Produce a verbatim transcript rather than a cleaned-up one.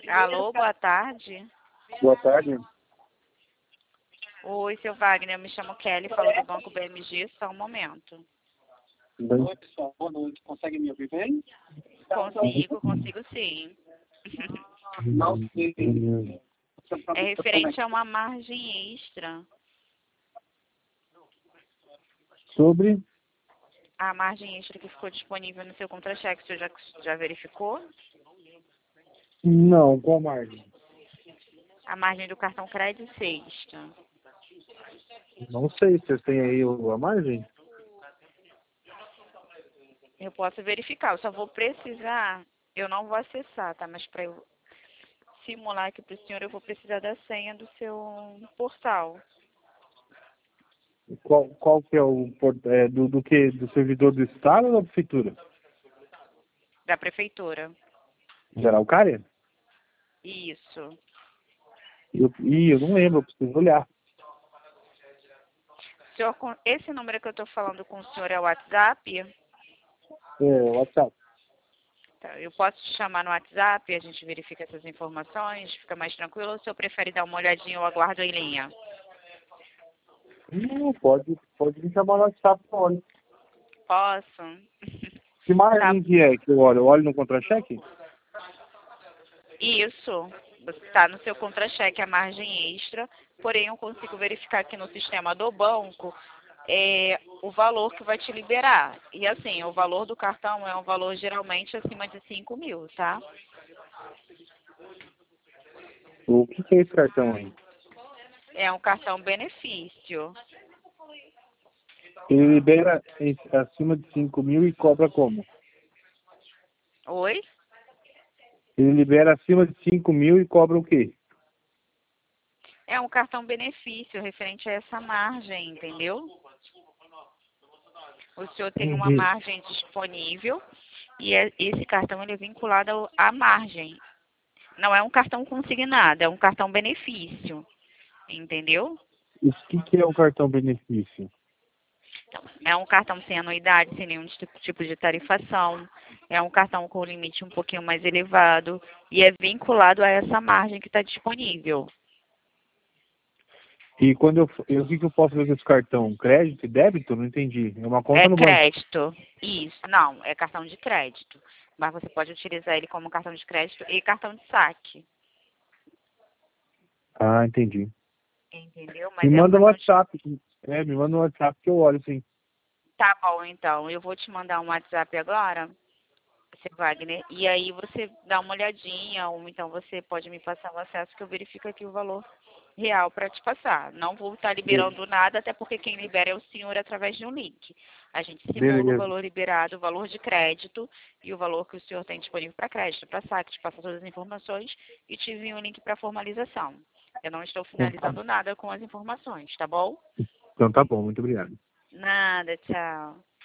Alô, boa tarde. Boa tarde. Oi, seu Wagner, eu me chamo Kelly, falo do Banco B M G, só um momento. Oi, pessoal. Boa noite. Consegue me ouvir bem? Consigo, consigo sim. Não sei. É referente a uma margem extra. Sobre? A margem extra que ficou disponível no seu contra-cheque, o senhor já, já verificou? Não, qual margem? A margem do cartão crédito sexta. Não sei, vocês têm aí o- a margem? Eu posso verificar, eu só vou precisar, eu não vou acessar, tá? Mas para eu simular aqui para o senhor, eu vou precisar da senha do seu portal, Qual, qual que é o port- é, do, do que? Do servidor do Estado ou da Prefeitura? da prefeitura. Geral Cária? Isso. Eu, ih, eu não lembro, eu preciso olhar. Senhor, com- esse número que eu estou falando com o senhor é o WhatsApp? É, WhatsApp. Tá, eu posso te chamar no WhatsApp, a gente verifica essas informações, fica mais tranquilo, ou o senhor prefere dar uma olhadinha, eu aguardo em linha? Não, pode, pode me chamar no WhatsApp, pode. Posso? Que Tá, margem que é que eu olho? Eu olho no contra-cheque? isso. Está no seu contra-cheque a margem extra, porém eu consigo verificar aqui no sistema do banco é, o valor que vai te liberar. E assim, o valor do cartão é um valor geralmente acima de cinco mil, tá? O que, que é esse cartão aí? É um cartão benefício. Ele libera em- acima de cinco mil e cobra como? Oi? Ele libera acima de cinco mil e cobra o quê? É um cartão benefício referente a essa margem, entendeu? O senhor tem uma Entendi. margem disponível e é- esse cartão ele é vinculado ao- à margem. Não é um cartão consignado, é um cartão benefício, entendeu? O que, que é o cartão benefício? É um cartão sem anuidade, sem nenhum ti- tipo de tarifação. É um cartão com limite um pouquinho mais elevado e é vinculado a essa margem que está disponível. E quando eu, eu o que, que eu posso fazer com esse cartão? Crédito e débito? Não entendi. É uma É conta no banco. crédito. Isso, não, é cartão de crédito. Mas você pode utilizar ele como cartão de crédito e cartão de saque. Ah, entendi. Entendeu? Me Mas é um manda no cartão de... WhatsApp. É, me manda no WhatsApp que eu olho, sim. Tá bom, então. Eu vou te mandar um WhatsApp agora, seu Wagner. E aí você dá uma olhadinha, ou então você pode me passar o acesso que eu verifico aqui o valor real para te passar. Não vou estar Be- liberando nada, até porque quem libera é o senhor através de um link. A gente simula o Beleza. valor liberado, o valor de crédito e o valor que o senhor tem disponível para crédito, para saque, te passa todas as informações e te envio um link para formalização. Eu não estou Então tá, finalizando nada com as informações, tá bom? então tá bom, muito obrigado. Nada, tchau.